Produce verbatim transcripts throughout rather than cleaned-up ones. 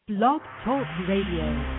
Blog Talk Radio.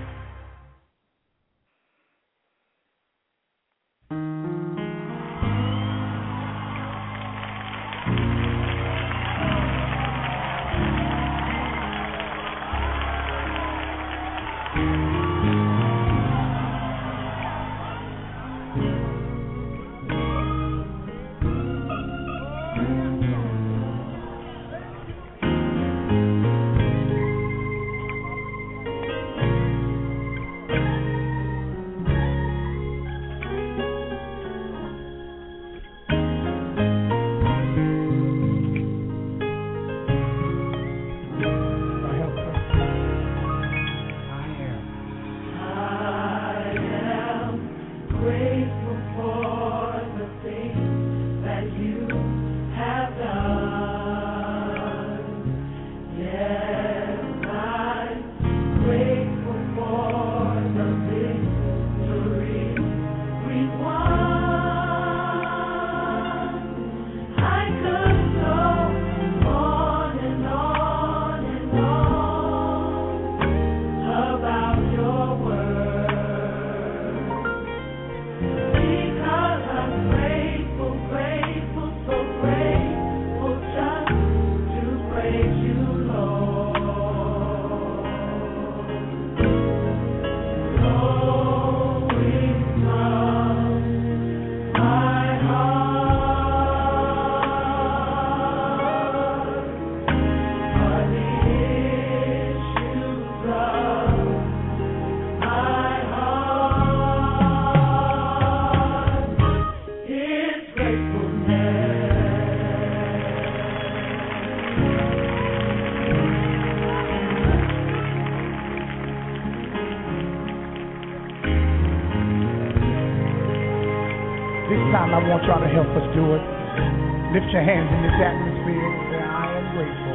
I want y'all to help us do it. Lift your hands in this atmosphere and say, I am grateful.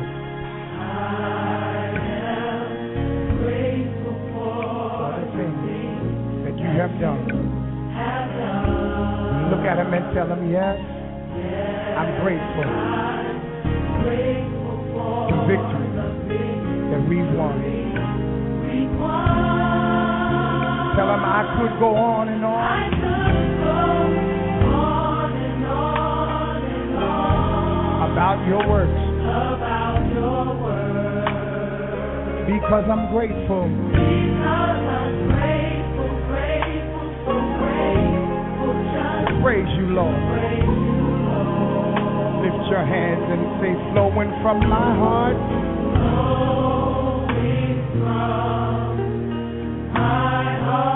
I am grateful for the things that you have done. Have done. Look at him and tell him, yes, yes I'm grateful. I'm grateful for the victory that we've won. We won. Tell him I could go on and on. I could go about your works, about your works, because I'm grateful, because I'm grateful, grateful, so grateful, just to praise you, Lord. Praise you, Lord. Lift your hands and say, flowing from my heart, flowing from my heart.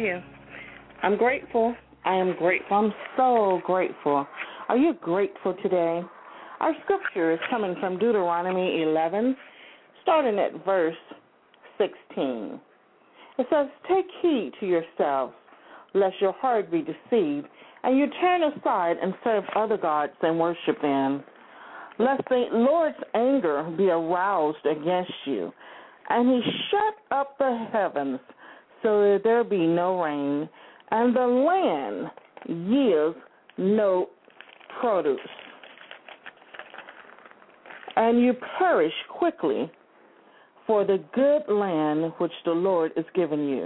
you? I'm grateful. I am grateful. I'm so grateful. Are you grateful today? Our scripture is coming from Deuteronomy eleven, starting at verse sixteen. It says, "Take heed to yourselves, lest your heart be deceived, and you turn aside and serve other gods and worship them. Lest the Lord's anger be aroused against you, and he shut up the heavens so that there be no rain, and the land yields no produce, and you perish quickly for the good land which the Lord is giving you."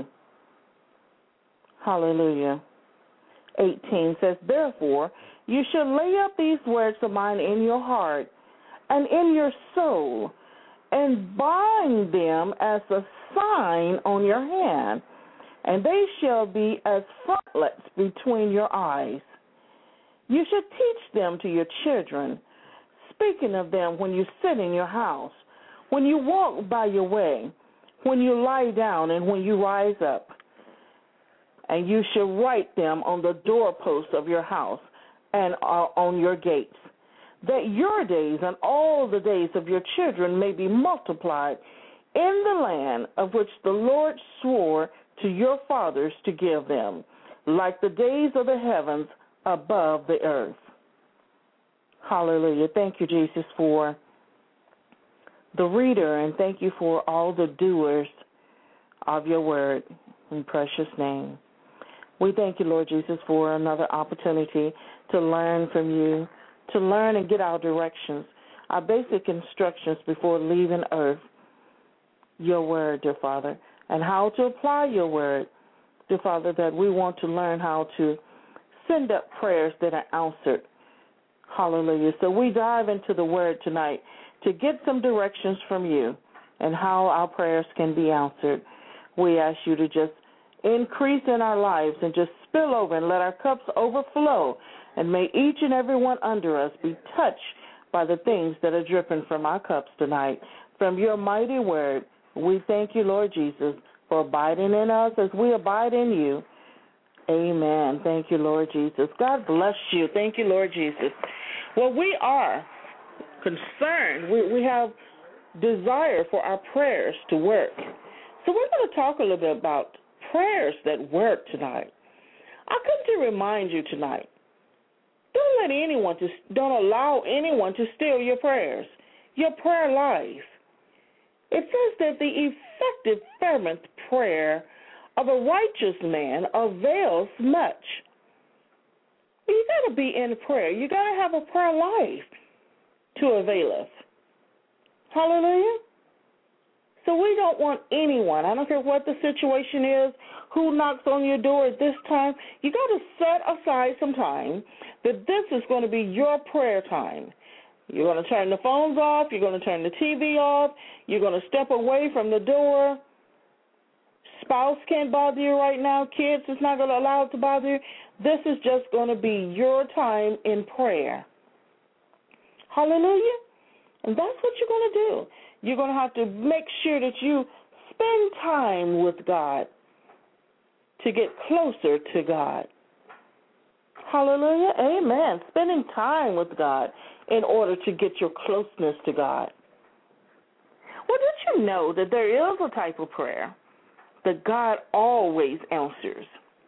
Hallelujah. eighteen says, "Therefore you shall lay up these words of mine in your heart and in your soul, and bind them as a sign on your hand, and they shall be as frontlets between your eyes. You shall teach them to your children, speaking of them when you sit in your house, when you walk by your way, when you lie down, and when you rise up. And you shall write them on the doorposts of your house and on your gates, that your days and all the days of your children may be multiplied in the land of which the Lord swore to your fathers to give them, like the days of the heavens above the earth." Hallelujah. Thank you, Jesus, for the reader, and thank you for all the doers of your word in precious name. We thank you, Lord Jesus, for another opportunity to learn from you, to learn and get our directions, our basic instructions before leaving earth, your word, dear Father, and how to apply your word, dear Father, that we want to learn how to send up prayers that are answered. Hallelujah. So we dive into the word tonight to get some directions from you and how our prayers can be answered. We ask you to just increase in our lives and just spill over and let our cups overflow, and may each and every one under us be touched by the things that are dripping from our cups tonight. From your mighty word, we thank you, Lord Jesus, for abiding in us as we abide in you. Amen. Thank you, Lord Jesus. God bless you. Thank you, Lord Jesus. Well, we are concerned. We, we have desire for our prayers to work. So we're going to talk a little bit about prayers that work tonight. I come to remind you tonight, don't let anyone, to, don't allow anyone to steal your prayers, your prayer life. It says that the effective, fervent prayer of a righteous man avails much. You got to be in prayer. You got to have a prayer life to avail us. Hallelujah. So we don't want anyone, I don't care what the situation is, who knocks on your door at this time, you got to set aside some time that this is going to be your prayer time. You're going to turn the phones off, you're going to turn the T V off, you're going to step away from the door. Spouse can't bother you right now, kids is not going to allow it to bother you. This is just going to be your time in prayer. Hallelujah. And that's what you're going to do. You're going to have to make sure that you spend time with God to get closer to God. Hallelujah. Amen. Spending time with God in order to get your closeness to God. Well, did you know that there is a type of prayer that God always answers?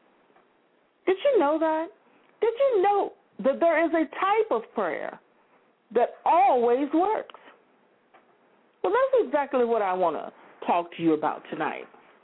Did you know that? Did you know that there is a type of prayer that always works? Well, that's exactly what I want to talk to you about tonight.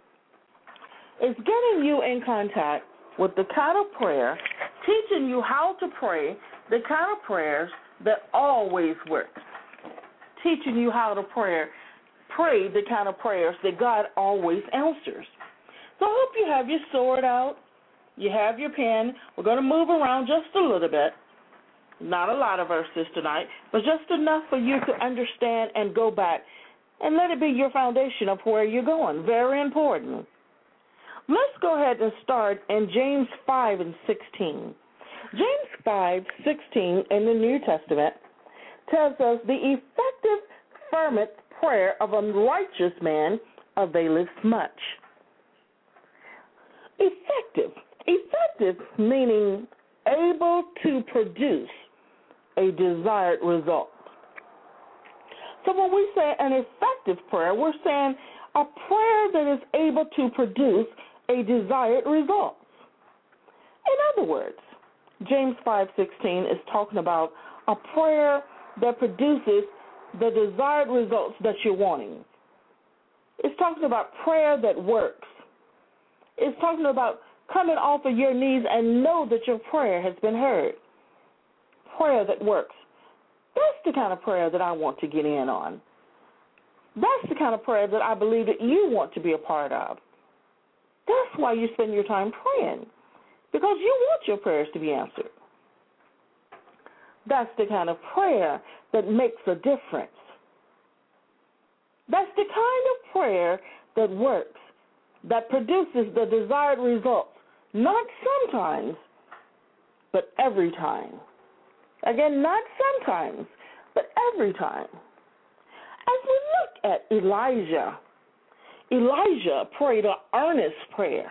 It's getting you in contact with the kind of prayer, teaching you how to pray, the kind of prayers that always work. Teaching you how to pray, pray the kind of prayers that God always answers. So I hope you have your sword out, you have your pen. We're going to move around just a little bit. Not a lot of verses tonight, but just enough for you to understand and go back and let it be your foundation of where you're going. Very important. Let's go ahead and start in James five and sixteen. James five, sixteen in the New Testament tells us the effective, fervent prayer of a righteous man availeth much. Effective. Effective meaning able to produce a desired result. So when we say an effective prayer, we're saying a prayer that is able to produce a desired result. In other words, James five sixteen is talking about a prayer that produces the desired results that you're wanting. It's talking about prayer that works. It's talking about coming off of your knees and know that your prayer has been heard. Prayer that works. That's the kind of prayer that I want to get in on. That's the kind of prayer that I believe that you want to be a part of. That's why you spend your time praying, because you want your prayers to be answered. That's the kind of prayer that makes a difference. That's the kind of prayer that works, that produces the desired results, not sometimes, but every time. Again, not sometimes, but every time. As we look at Elijah, Elijah prayed an earnest prayer.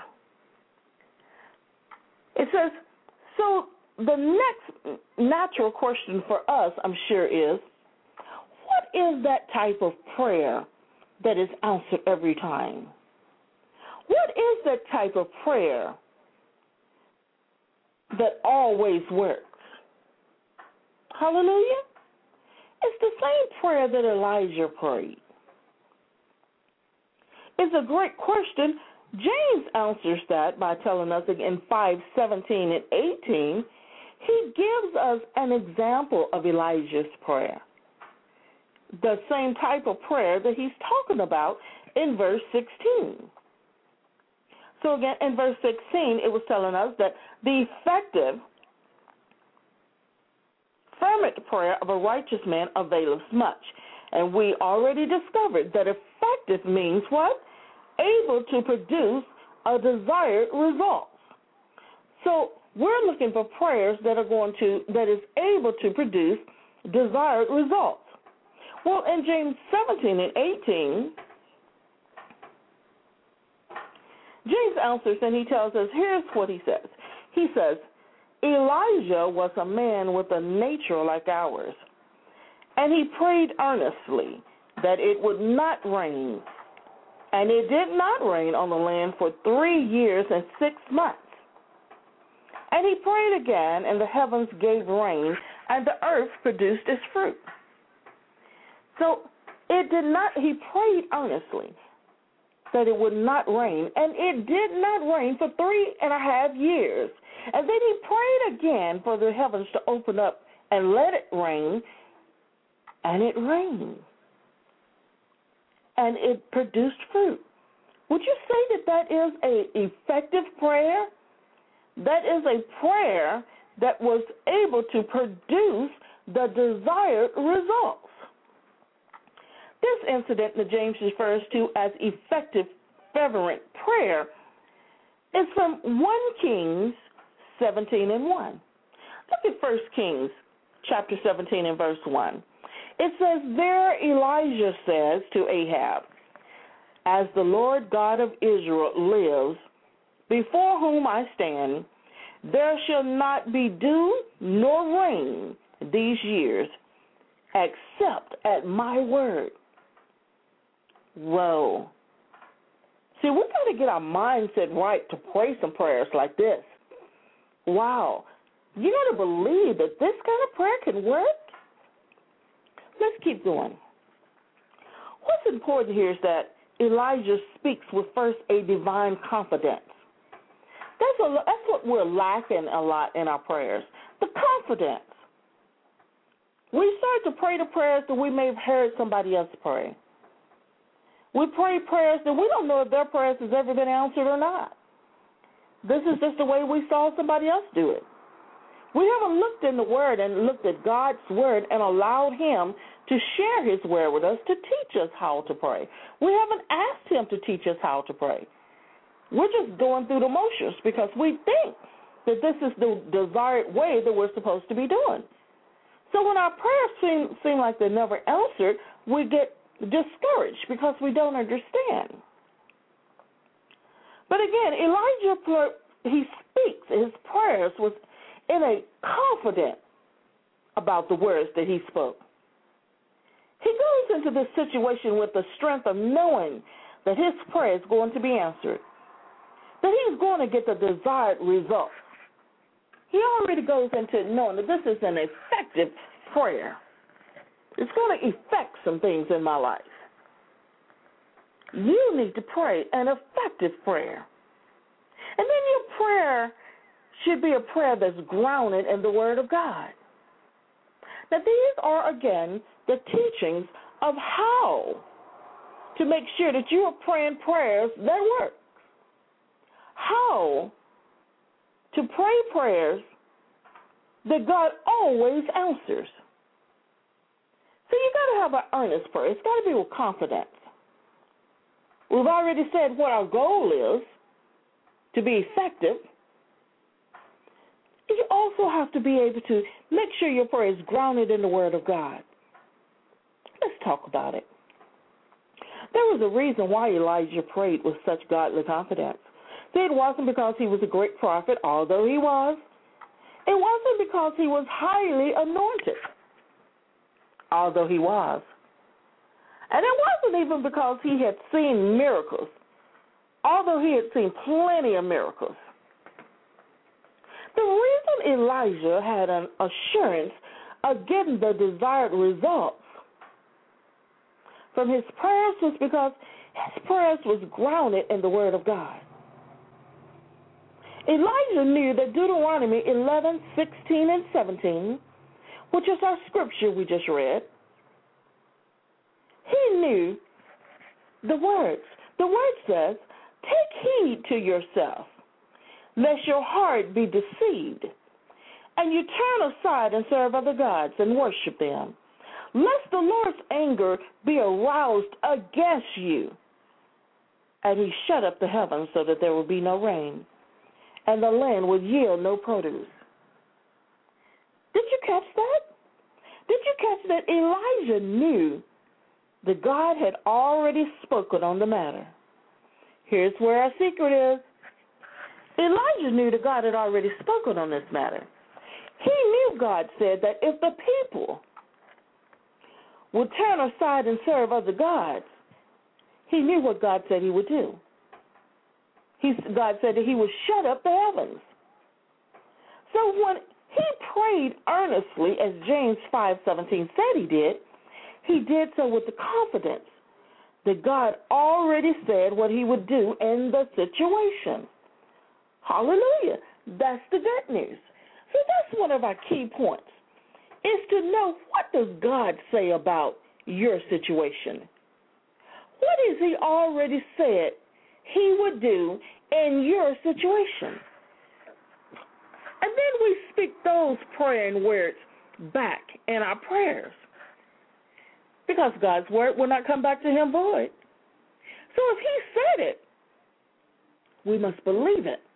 It says, so the next natural question for us, I'm sure, is, what is that type of prayer that is answered every time? What is that type of prayer that always works? Hallelujah. It's the same prayer that Elijah prayed. It's a great question. James answers that by telling us in five seventeen and eighteen, he gives us an example of Elijah's prayer, the same type of prayer that he's talking about in verse sixteen. So again, in verse sixteen, it was telling us that the effective, fervent prayer of a righteous man availeth much. And we already discovered that effective means what? Able to produce a desired result. So we're looking for prayers that are going to, that is able to produce desired results. Well, in James seventeen and eighteen, James answers and he tells us, here's what he says. He says, Elijah was a man with a nature like ours, and he prayed earnestly that it would not rain. And it did not rain on the land for three years and six months. And he prayed again, and the heavens gave rain, and the earth produced its fruit. So it did not, he prayed earnestly that it would not rain, and it did not rain for three and a half years. And then he prayed again for the heavens to open up and let it rain, and it rained. And it produced fruit. Would you say that that is an effective prayer? That is a prayer that was able to produce the desired results. This incident that James refers to as effective fervent prayer is from First Kings seventeen and one. Look at First Kings chapter seventeen and verse one. It says, there Elijah says to Ahab, as the Lord God of Israel lives, before whom I stand, there shall not be dew nor rain these years, except at my word. Whoa. See, we've got to get our mindset right to pray some prayers like this. Wow. You got to believe that this kind of prayer can work? Let's keep going. What's important here is that Elijah speaks with first a divine confidence. That's, a, that's what we're lacking a lot in our prayers, the confidence. We start to pray the prayers that we may have heard somebody else pray. We pray prayers that we don't know if their prayers has ever been answered or not. This is just the way we saw somebody else do it. We haven't looked in the Word and looked at God's Word and allowed Him to share His Word with us to teach us how to pray. We haven't asked Him to teach us how to pray. We're just going through the motions because we think that this is the desired way that we're supposed to be doing. So when our prayers seem, seem like they're never answered, we get discouraged because we don't understand. But again, Elijah, he speaks, his prayers was in a confidence about the words that he spoke. He goes into this situation with the strength of knowing that his prayer is going to be answered, that he's going to get the desired results. He already goes into knowing that this is an effective prayer. It's going to affect some things in my life. You need to pray an effective prayer. And then your prayer should be a prayer that's grounded in the Word of God. Now, these are, again, the teachings of how to make sure that you are praying prayers that work. How to pray prayers that God always answers. So you got to have an earnest prayer. It's got to be with confidence. We've already said what our goal is to be effective. You also have to be able to make sure your prayer is grounded in the Word of God. Let's talk about it. There was a reason why Elijah prayed with such godly confidence. See, it wasn't because he was a great prophet, although he was. It wasn't because he was highly anointed, although he was. And it wasn't even because he had seen miracles, although he had seen plenty of miracles. The reason Elijah had an assurance of getting the desired results from his prayers was because his prayers was grounded in the Word of God. Elijah knew that Deuteronomy eleven, sixteen, and seventeen, which is our scripture we just read, he knew the words. The word says, take heed to yourself, lest your heart be deceived, and you turn aside and serve other gods and worship them, lest the Lord's anger be aroused against you, and he shut up the heavens so that there will be no rain, and the land would yield no produce. Did you catch that? Did you catch that Elijah knew that God had already spoken on the matter? Here's where our secret is. Elijah knew that God had already spoken on this matter. He knew God said that if the people would turn aside and serve other gods, he knew what God said he would do. He, God said that he would shut up the heavens. So when he prayed earnestly, as James five seventeen said he did, he did so with the confidence that God already said what he would do in the situation. Hallelujah. That's the good news. So that's one of our key points, is to know, what does God say about your situation? What has he already said he would do in your situation? And then we speak those praying words back in our prayers, because God's word will not come back to him void. So if he said it, we must believe it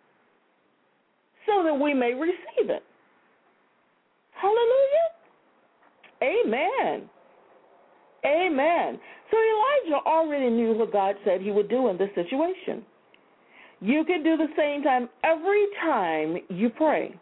so that we may receive it. Hallelujah. Amen. Amen. So Elijah already knew what God said he would do in this situation. You can do the same time every time you pray.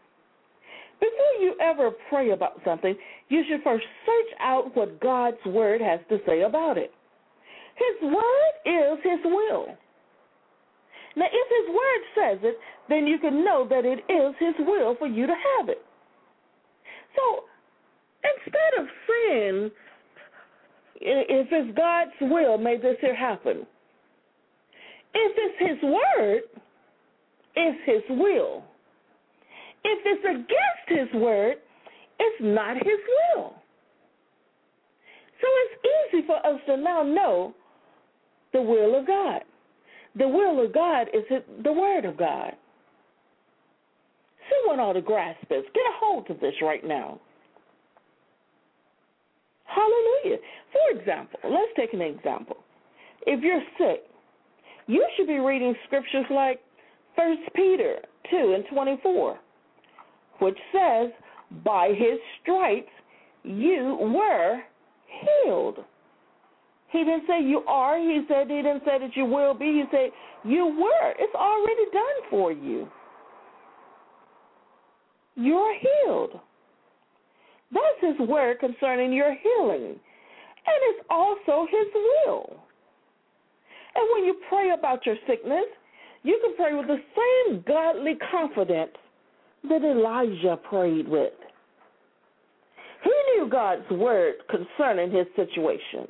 Before you ever pray about something, you should first search out what God's word has to say about it. His word is his will. Now, if his word says it, then you can know that it is his will for you to have it. So, instead of saying, if it's God's will, may this here happen, if it's his word, it's his will. If it's against his word, it's not his will. So it's easy for us to now know the will of God. The will of God is the word of God. Someone ought to grasp this. Get a hold of this right now. Hallelujah. For example, let's take an example. If you're sick, you should be reading scriptures like First Peter two and twenty-four, which says, by his stripes you were healed. He didn't say you are. He said he didn't say that you will be. He said you were. It's already done for you. You're healed. That's his word concerning your healing. And it's also his will. And when you pray about your sickness, you can pray with the same godly confidence that Elijah prayed with. He knew God's word concerning his situation.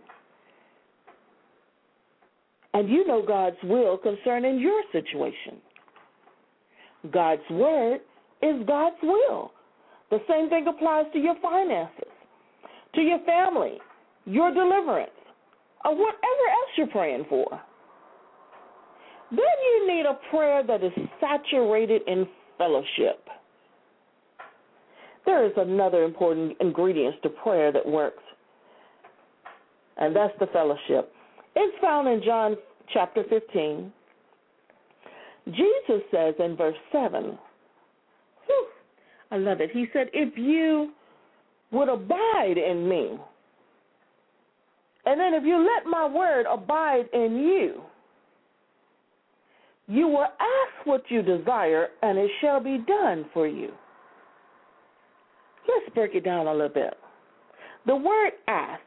And you know God's will concerning your situation. God's word is God's will. The same thing applies to your finances, to your family, your deliverance, or whatever else you're praying for. Then you need a prayer that is saturated in fellowship. There is another important ingredient to prayer that works, and that's the fellowship. It's found in John chapter fifteen. Jesus says in verse seven, whew, I love it. He said, if you would abide in me, and then if you let my word abide in you, you will ask what you desire, and it shall be done for you. Let's break it down a little bit. The word ask.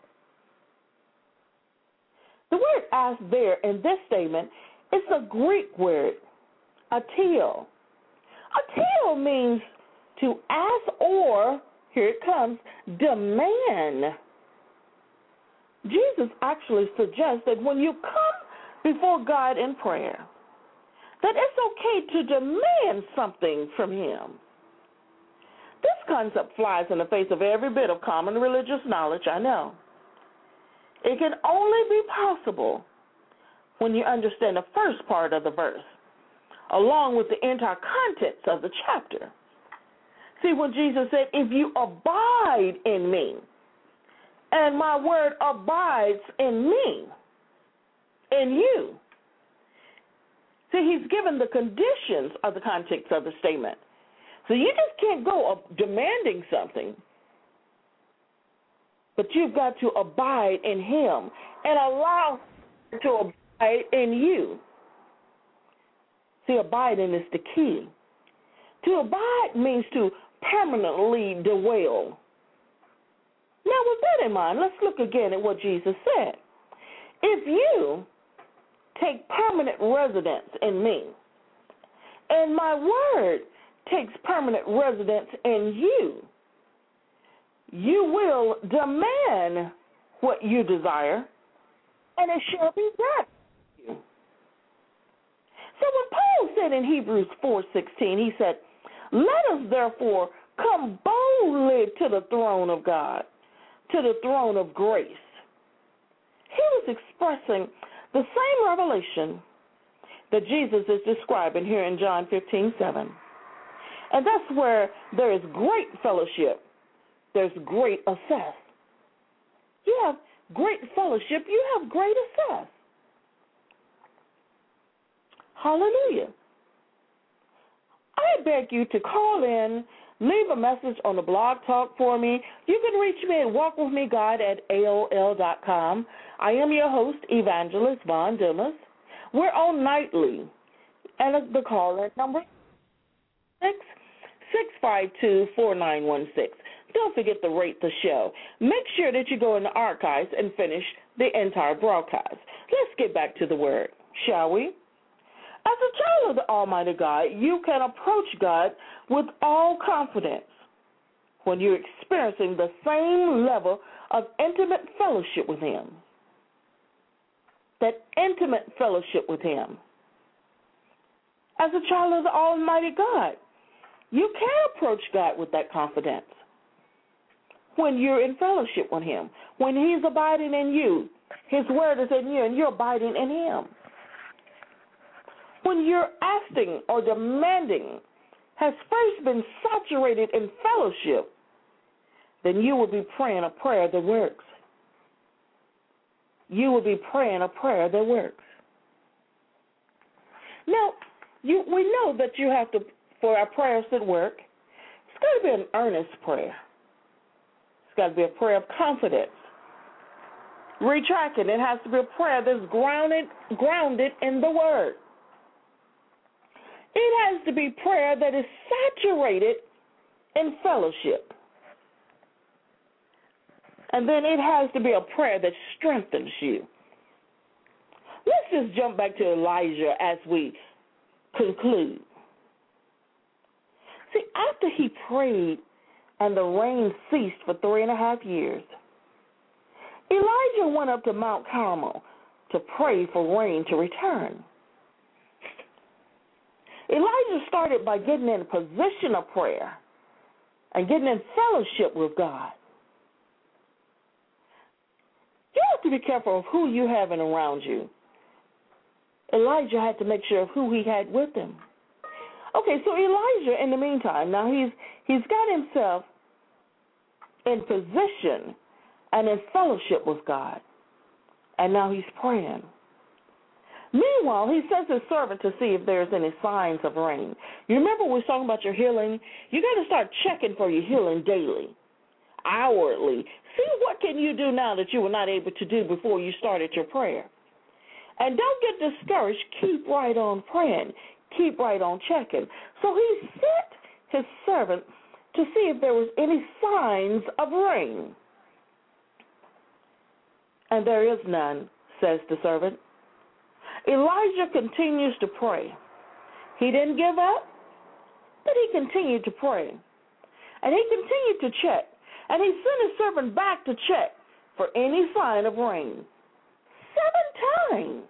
The word ask there in this statement is a Greek word, ateo. Ateo means to ask or, here it comes, demand. Jesus actually suggests that when you come before God in prayer, that it's okay to demand something from him. This concept flies in the face of every bit of common religious knowledge, I know. It can only be possible when you understand the first part of the verse, along with the entire contents of the chapter. See, when Jesus said, if you abide in me, and my word abides in me, in you. See, he's given the conditions of the context of the statement. So you just can't go up demanding something, but you've got to abide in him and allow him to abide in you. See, abiding is the key. To abide means to permanently dwell. Now, with that in mind, let's look again at what Jesus said. If you take permanent residence in me, and my word takes permanent residence in you, you will demand what you desire, and it shall be done for you. So when Paul said in Hebrews four sixteen, he said, let us therefore come boldly to the throne of God, to the throne of grace. He was expressing the same revelation that Jesus is describing here in John fifteen seven. And that's where there is great fellowship. There's great access. You have great fellowship. You have great access. Hallelujah. I beg you to call in, leave a message on the blog talk for me. You can reach me at walk with me god at A O L dot com. I am your host, Evangelist Von Dumas. We're on nightly. And the call-in number six six five two, four nine one six. Don't forget to rate the show. Make sure that you go in the archives and finish the entire broadcast. Let's get back to the word, shall we? As a child of the Almighty God, you can approach God with all confidence when you're experiencing the same level of intimate fellowship with him. That intimate fellowship with him. As a child of the Almighty God, you can approach God with that confidence when you're in fellowship with him, when he's abiding in you, his word is in you, and you're abiding in him. When you're asking or demanding has first been saturated in fellowship, then you will be praying a prayer that works. You will be praying a prayer that works. Now, you, we know that you have to, for our prayers that work, it's got to be an earnest prayer. It's got to be a prayer of confidence. Retracting, it has to be a prayer that's grounded, grounded in the Word. It has to be prayer that is saturated in fellowship. And then it has to be a prayer that strengthens you. Let's just jump back to Elijah as we conclude. See, after he prayed and the rain ceased for three and a half years, Elijah went up to Mount Carmel to pray for rain to return. Elijah started by getting in a position of prayer and getting in fellowship with God. You have to be careful of who you have around you. Elijah had to make sure of who he had with him. Okay, so Elijah, in the meantime, now he's he's got himself in position and in fellowship with God, and now he's praying. Meanwhile, he sends his servant to see if there's any signs of rain. You remember we were talking about your healing? You got to start checking for your healing daily, hourly. See what can you do now that you were not able to do before you started your prayer. And don't get discouraged. Keep right on praying. Keep right on checking. So he sent his servant to see if there was any signs of rain. And there is none, says the servant. Elijah continues to pray. He didn't give up, but he continued to pray. And he continued to check. And he sent his servant back to check for any sign of rain. Seven times.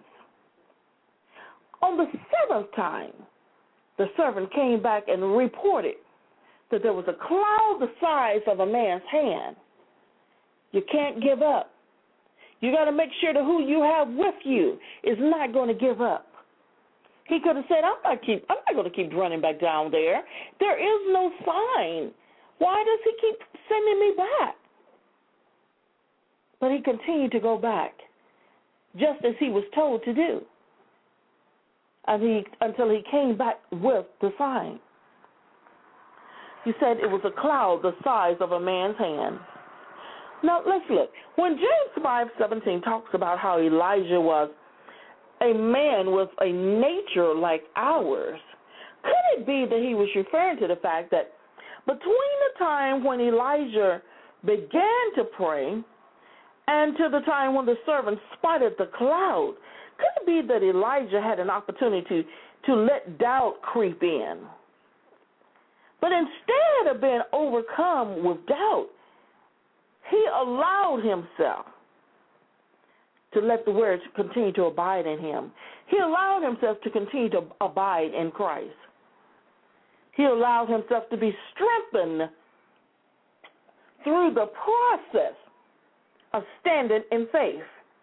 On the seventh time, the servant came back and reported that there was a cloud the size of a man's hand. You can't give up. You got to make sure that who you have with you is not going to give up. He could have said, I'm not keep I'm not going to keep running back down there. There is no sign. Why does he keep sending me back? But he continued to go back, just as he was told to do, and he until he came back with the sign. He said it was a cloud the size of a man's hand. Now, let's look. When James five seventeen talks about how Elijah was a man with a nature like ours, could it be that he was referring to the fact that between the time when Elijah began to pray and to the time when the servant spotted the cloud, could it be that Elijah had an opportunity to, to let doubt creep in? But instead of being overcome with doubt, he allowed himself to let the word continue to abide in him. He allowed himself to continue to abide in Christ. He allowed himself to be strengthened through the process of standing in faith.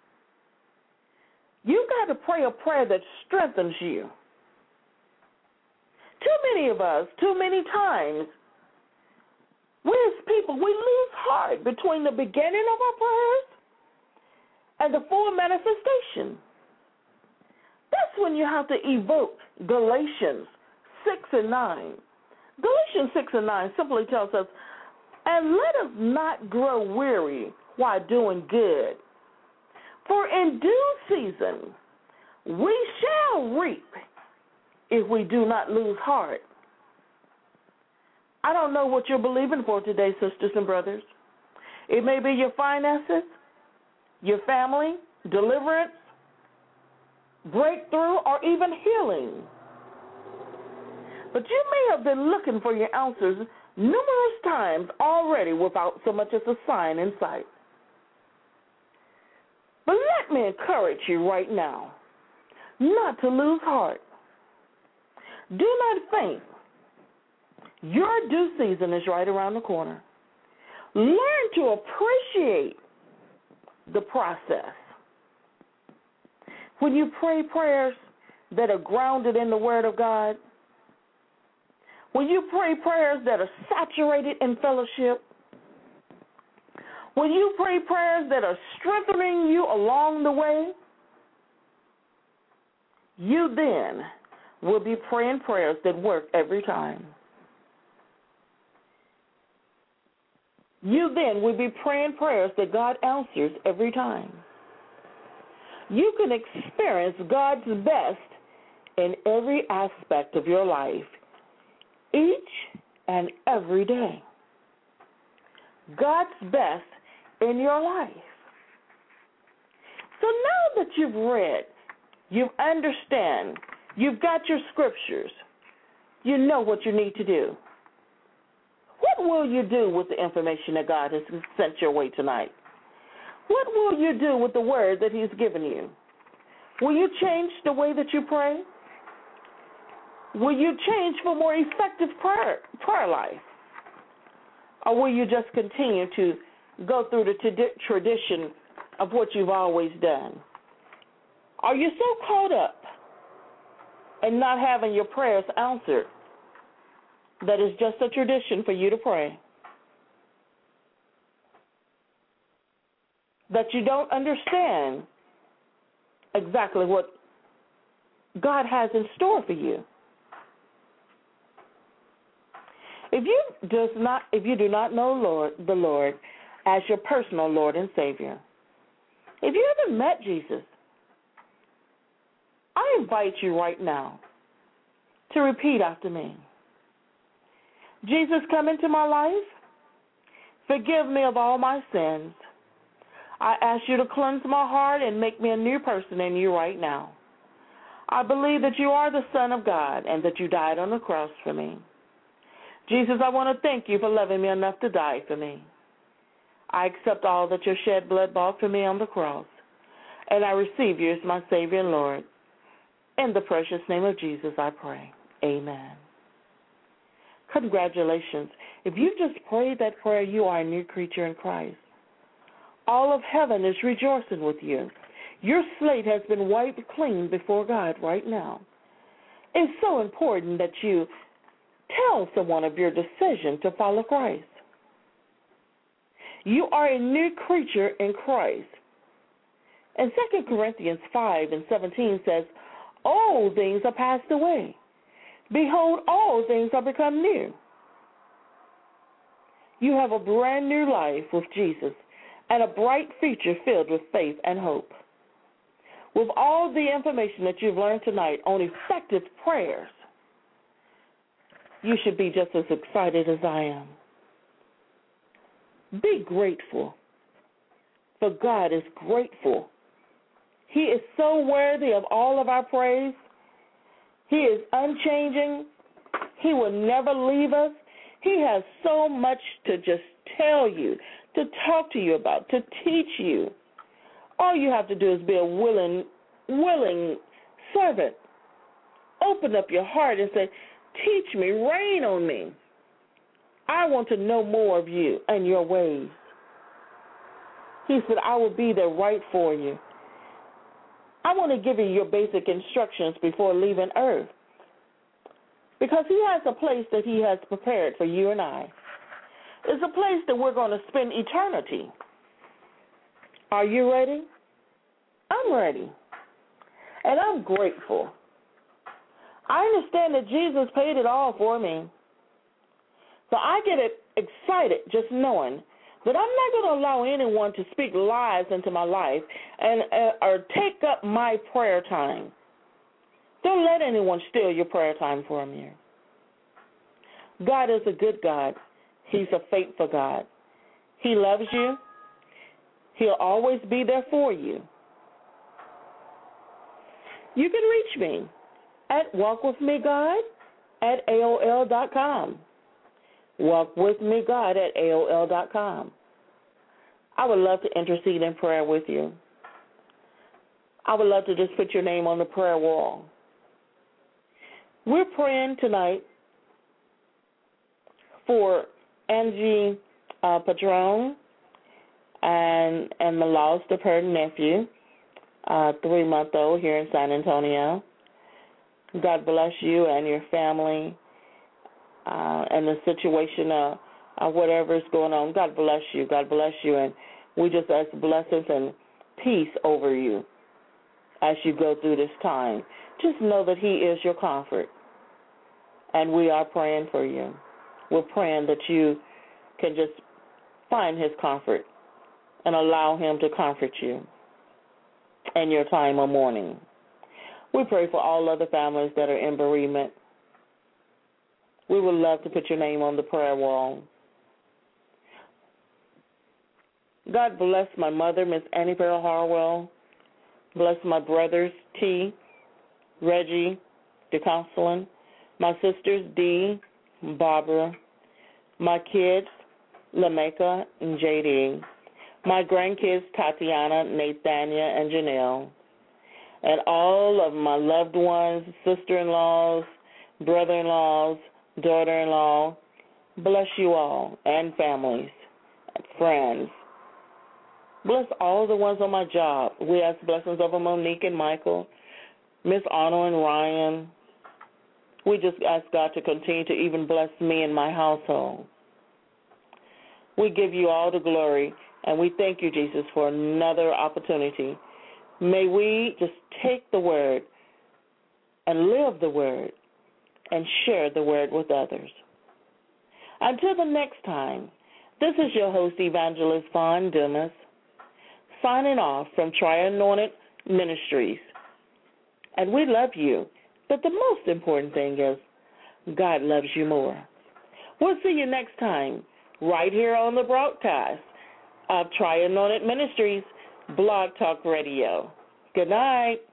You've got to pray a prayer that strengthens you. Too many of us, too many times, we as people, we lose heart between the beginning of our prayers and the full manifestation. That's when you have to evoke Galatians six and nine. Galatians six and nine simply tells us, and let us not grow weary while doing good, for in due season we shall reap if we do not lose heart. I don't know what you're believing for today, sisters and brothers. It may be your finances, your family, deliverance, breakthrough, or even healing. But you may have been looking for your answers numerous times already without so much as a sign in sight. But let me encourage you right now not to lose heart. Do not faint. Your due season is right around the corner. Learn to appreciate the process. When you pray prayers that are grounded in the Word of God, when you pray prayers that are saturated in fellowship, when you pray prayers that are strengthening you along the way, you then will be praying prayers that work every time. You then will be praying prayers that God answers every time. you can experience God's best in every aspect of your life, each and every day. God's best in your life. So now that you've read, you understand, you've got your scriptures, you know what you need to do. What will you do with the information that God has sent your way tonight? What will you do with the word that he's given you? Will you change the way that you pray? Will you change for more effective prayer, prayer life? Or will you just continue to go through the t- tradition of what you've always done? Are you so caught up in not having your prayers answered that it's just a tradition for you to pray? That you don't understand exactly what God has in store for you? If you does not, if you do not know Lord, the Lord as your personal Lord and Savior, if you haven't met Jesus, I invite you right now to repeat after me. Jesus, come into my life. Forgive me of all my sins. I ask you to cleanse my heart and make me a new person in you right now. I believe that you are the Son of God and that you died on the cross for me. Jesus, I want to thank you for loving me enough to die for me. I accept all that your shed blood bought for me on the cross, and I receive you as my Savior and Lord. In the precious name of Jesus, I pray. Amen. Congratulations. If you just prayed that prayer, you are a new creature in Christ. All of heaven is rejoicing with you. Your slate has been wiped clean before God right now. It's so important that you tell someone of your decision to follow Christ. You are a new creature in Christ. And Second Corinthians five and seventeen says, "All things are passed away. Behold, all things are become new." You have a brand new life with Jesus and a bright future filled with faith and hope. With all the information that you've learned tonight on effective prayers, you should be just as excited as I am. Be grateful, for God is grateful. He is so worthy of all of our praise. He is unchanging. He will never leave us. He has so much to just tell you, to talk to you about, to teach you. All you have to do is be a willing, willing servant. Open up your heart and say, "Teach me, reign on me. I want to know more of you and your ways." He said, "I will be there right for you." I want to give you your basic instructions before leaving earth, because he has a place that he has prepared for you and I. It's a place that we're going to spend eternity. Are you ready? I'm ready. And I'm grateful. I understand that Jesus paid it all for me. So I get excited just knowing that I'm not going to allow anyone to speak lies into my life and uh, or take up my prayer time. Don't let anyone steal your prayer time from you. God is a good God. He's a faithful God. He loves you. He'll always be there for you. You can reach me at walkwithmegod at A O L dot com. walkwithmegod at A O L dot com. I would love to intercede in prayer with you. I would love to just put your name on the prayer wall. We're praying tonight for Angie uh, Padron and and the loss of her nephew, uh, three-month-old here in San Antonio. God bless you and your family uh, and the situation, uh, uh, whatever is going on. God bless you. God bless you. And we just ask blessings and peace over you as you go through this time. Just know that he is your comfort, and we are praying for you. We're praying that you can just find his comfort and allow him to comfort you. and your time of mourning. We pray for all other families that are in bereavement. We would love to put your name on the prayer wall. God bless my mother, Miss Annie Farrell Harwell. Bless my brothers, T, Reggie, DeConsolin, my sisters, Dee, Barbara, my kids, Lameka and J D, my grandkids, Tatiana, Nathania, and Janelle, and all of my loved ones, sister-in-laws, brother-in-laws, daughter-in-law. Bless you all, and families, and friends. Bless all the ones on my job. We ask blessings over Monique and Michael, Miss Arnold and Ryan. We just ask God to continue to even bless me and my household. We give you all the glory, and we thank you, Jesus, for another opportunity. May we just take the word and live the word and share the word with others. Until the next time, this is your host, Evangelist Vaughn Dumas, signing off from Tri-Anointed Ministries. And we love you, but the most important thing is God loves you more. We'll see you next time right here on the broadcast of Tri-Anointed Ministries Blog Talk Radio. Good night.